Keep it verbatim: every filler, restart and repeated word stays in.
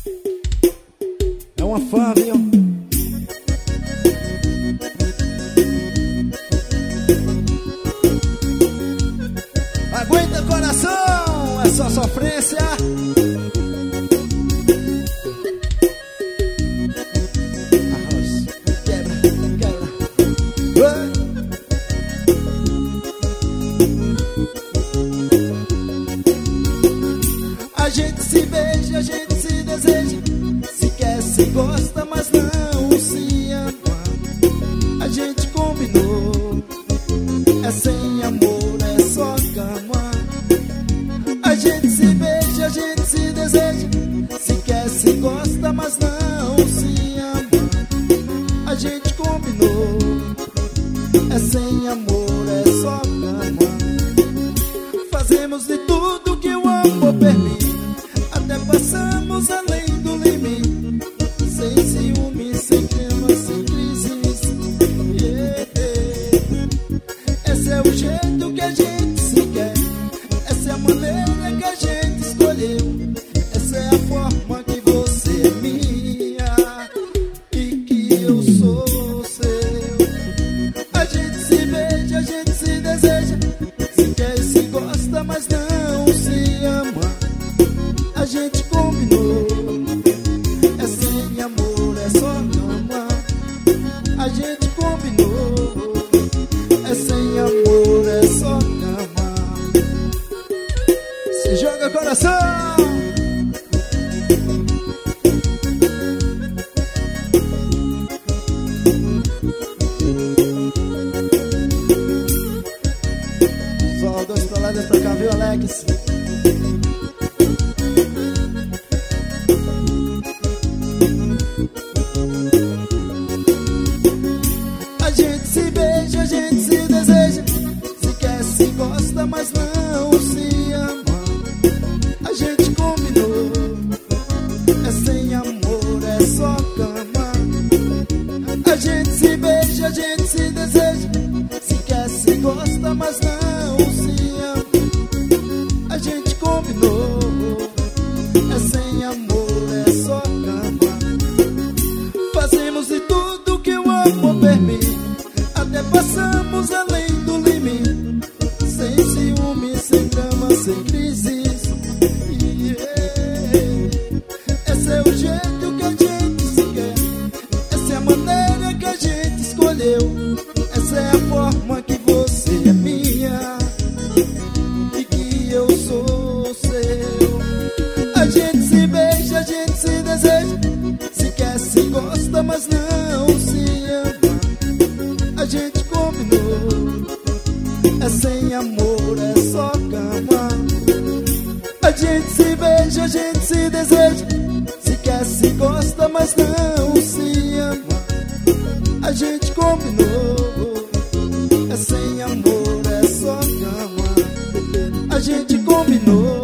É uma fã, viu? Aguenta, coração, é só sofrência. Arroz, quebra, quebra. Ué. A gente se beija, a gente se deseja, se quer, se gosta, mas não se ama. A gente combinou, é sem amor, é só cama. A gente se beija, a gente se deseja, se quer, se gosta, mas não se ama. A gente combinou, é sem amor, é só cama. Fazemos de tudo que o amor permite, até passamos além do limite, sem ciúme, sem clima, sem crises. Yeah. Esse é o jeito que a gente se quer, essa é a maneira que a gente escolheu, essa é a forma que você é minha e que eu sou seu. A gente se beija, a gente se deseja, se quer e se gosta, mas não se ama. A gente combinou, é sem amor, é só cama. A gente combinou, é sem amor, é só cama. Se joga, coração! Só dois pra lá, dois pra cá, viu, Alex? A gente se beija, a gente se deseja, se quer, se gosta, mas não se ama. A gente combinou, é sem amor, é só cama. A gente se beija, a gente se deseja, se quer, se gosta, mas não se ama. A gente combinou, é sem amor, é só cama. Fazemos de tudo que o amor permite, até passamos além do limite, sem ciúme, sem drama, sem crises. Yeah. Esse é o jeito que a gente se quer, essa é a maneira que a gente escolheu, essa é a forma que você é minha e que eu sou seu. A gente se beija, a gente se deseja, se quer, se gosta, mas não se ama. A gente combinou, é sem amor, é só cama. A gente se beija, a gente se deseja, se quer, se gosta, mas não se ama. A gente combinou, é sem amor, é só cama. A gente combinou,